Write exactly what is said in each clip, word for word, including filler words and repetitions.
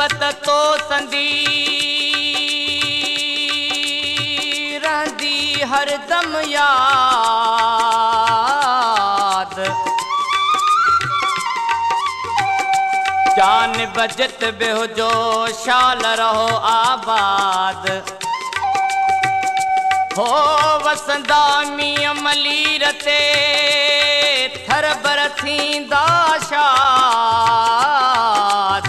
मोहब्बत तो संदी रहंदी हरदम याद जान बजत बेहुजो शाल रहो आबाद हो वसंदा मीअ मलीर ते थर बर थींदा शाद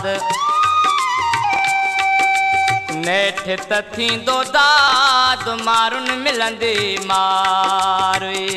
नेठ त थींदो दाद मारुन मिलंदी मारे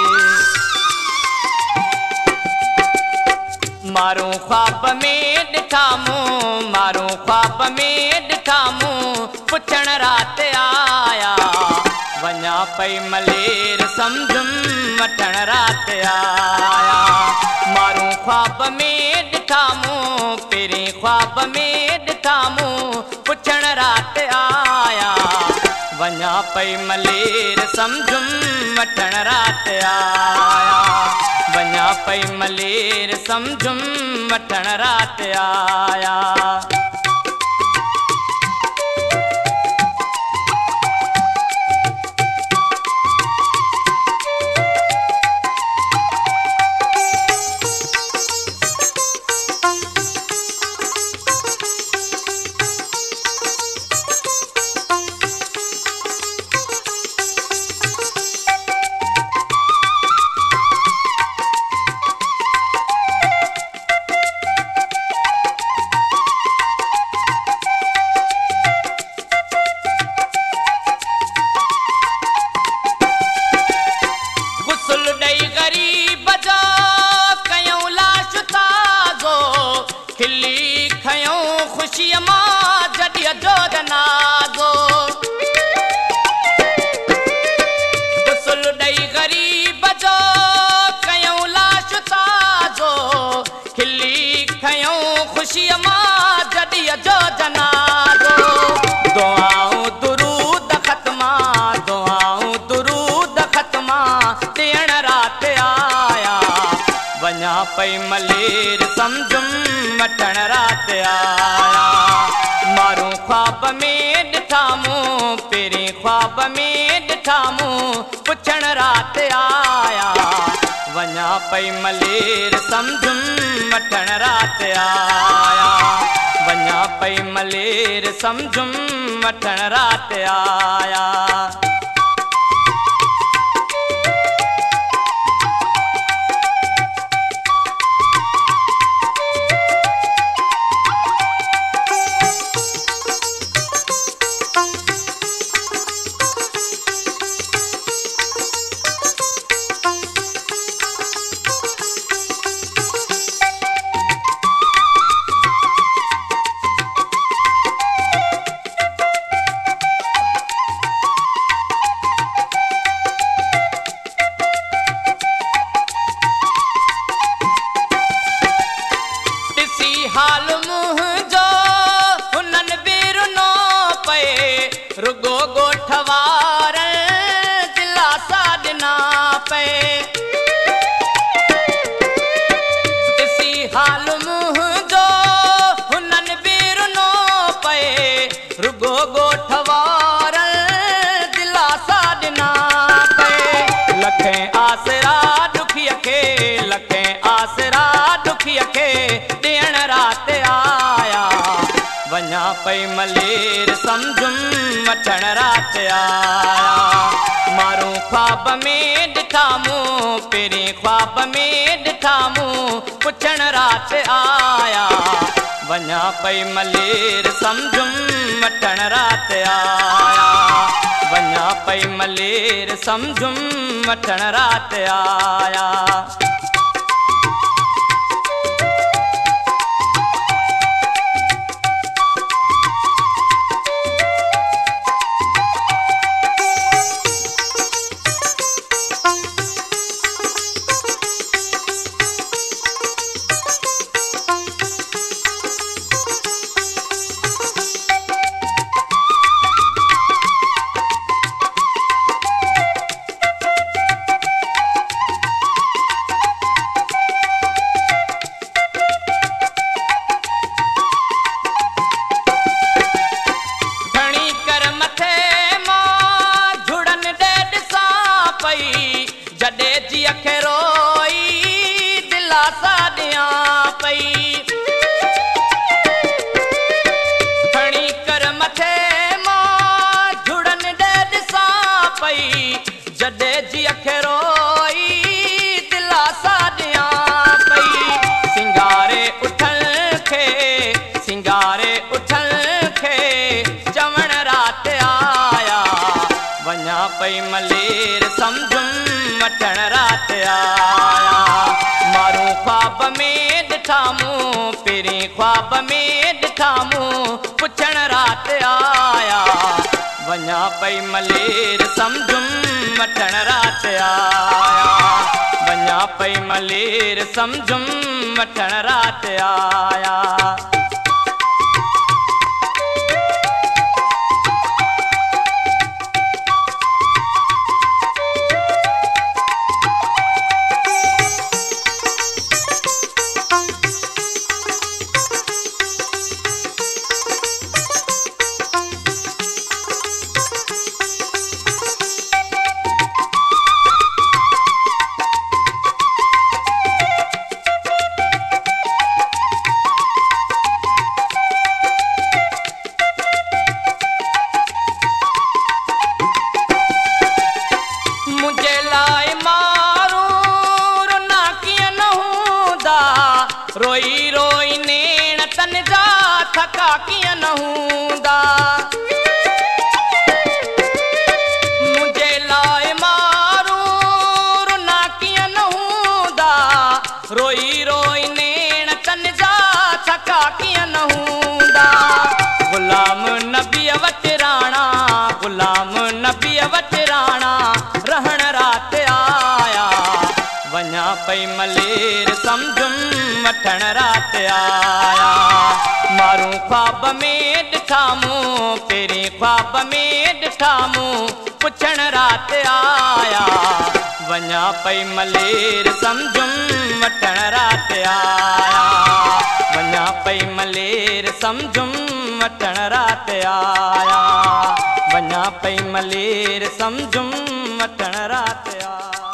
मारूं ख्वाब में ॾिठा मूं मारूं ख्वाब में ॾिठा मूं पुछण रात आया वञा पई मलेर सम्झुम वठण रात आया मारूं ख्वाब में ॾिठा मूं पहिरीं ख्वाब में ॾिठा मूं पुछण रात आया वञा पई मलेर सम्झुम वठण रात आया वञा पई मलेर सम्झुम वठण रात आया पई मलेर सम्झुम वठण रात आया मारूं ख्वाब में ॾिठा मूं पहिरीं ख्वाब में ॾिठा मूं पुछण रात आया वञा पई मलेर सम्झुम वठण रात आया वञा पई मलेर सम्झुम वठण रात आया हाल मुंहिंजो हुननि बिरनो पए रुगो ॻोठ वारनि दिलासा ॾिना पए ॾिसी हाल मुंहिंजो हुननि बिरनो पए रुगो ॻोठ वारनि दिलासा ॾिना पए लखें आसरा ॾुखीअ खे लखें आसरा ॾुखीअ खे रात आया वञा पई मलेर सम्झुम वठण रात आया मारूं ख्वाब में ॾिठा मूं पहिरीं ख्वाब में ॾिठा मूं पुछण रात आया वञा पई मलेर सम्झुम वठण रात आया वञा पई मलेर सम्झुम वठण रात आया जॾे जी खे रोई दिलासा ॾियां पई खणी कर मथे मां झुड़न ॾे ॾिसां पई जॾे जी खे रोई दिलासा ॾियां पई सिंगारे उठल खे सिंगारे उठल खे चवण रात आया वञा पई मलेर सम्झुम वठण रात आया मारूं ख्वाब में ॾिठा मूं पहिरीं ख्वाब में ॾिठा मूं पुछण रात आया वञा पई मलेर सम्झुम वठण रात आया वञा पई मलेर सम्झुम वठण रात आया रोई रोई नेण तन जा थका कीअं न हूंदा मुंहिंजे लाइ मारूं रुना कीअं न हूंदा रोई रोई नेण तन जा थका कीअं न हूंदा गुलाम नबीअ वटि राणा गुलाम नबीअ वटि राणा रहण रात आया वञा पई मलेर सम्झुम वठण रात आया मारूं ख्वाब में ॾिठा मूं पहिरीं ख्वाब में ॾिठा मूं पुछण रात आया वञा पई मलेर सम्झुम वठण रात आया वञा पई मलेर सम्झुम वठण रात आया वञा पई मलेर सम्झुम वठण रात आया